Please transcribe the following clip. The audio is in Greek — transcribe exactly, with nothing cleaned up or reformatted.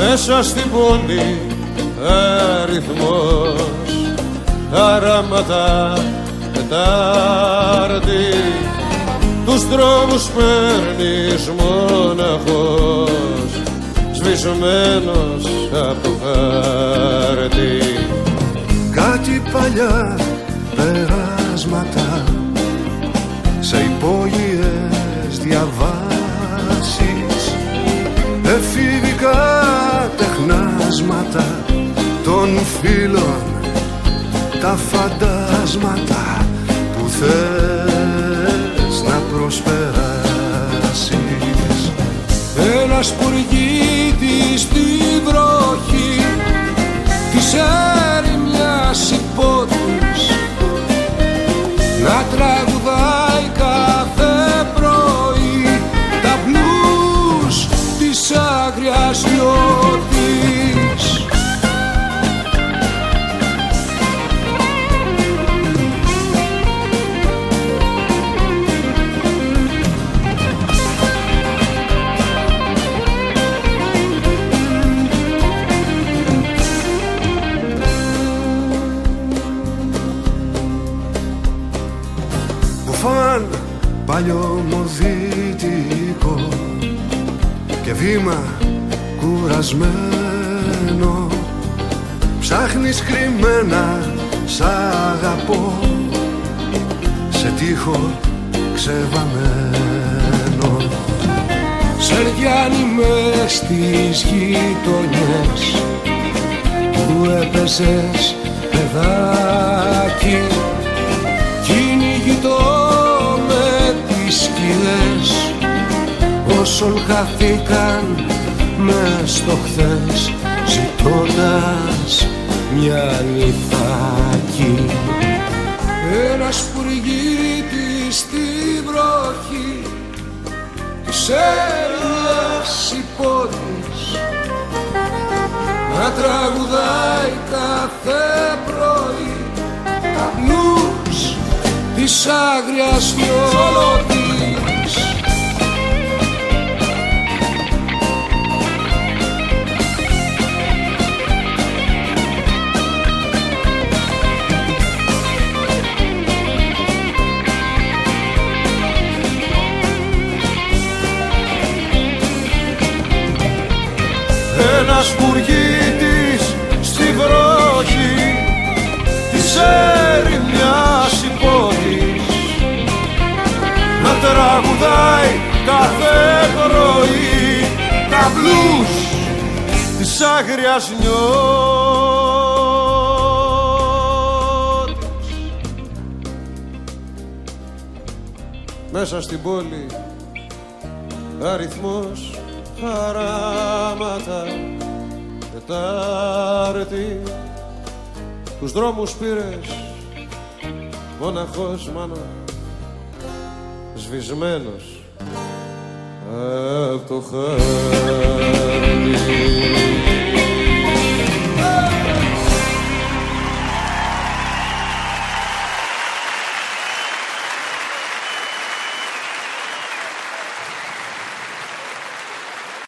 μέσα στην πόλη αριθμός, αράματα Τετάρτη, τους δρόμους παίρνεις μοναχός, σβησμένος από το χάρτη. Κάτι παλιά περάσματα σε υπόγειες διαβάσεις, εφηβικά τεχνάσματα των φίλων, τα φαντάσματα που θες να προσπεράσεις. Ένας πουργίτης στη βροχή της έρημιας υπότης να τραγουδάει κάθε πρωί τα μπλούς της άγριας νιώτης. Μπουφάν παλιωμοδίτικο και βήμα κουρασμένο, ψάχνεις κρυμμένα σ' αγαπώ σε τοίχο ξεβαμένο. Σερδιάνι μες στις γειτονιές που έπαιζες παιδάκι, κυνηγητό με τις σκυλές όσων χαθήκαν μες στο χθες, ζητώντας μια νυφάκι. Ένας πουργίτης στη βροχή της έρημιας υπότης να τραγουδάει κάθε πρωί τα μπλούς της άγριας νιώτης. Ένας πουργίτης στη βροχή της έρημιας υπότης να τραγουδάει κάθε πρωί τα μπλούς της άγριας νιώτης. Μέσα στην πόλη αριθμός, χαράματα Τετάρτη, τους δρόμους πήρες μοναχός μάνα, σβησμένος απ' το χάρτη.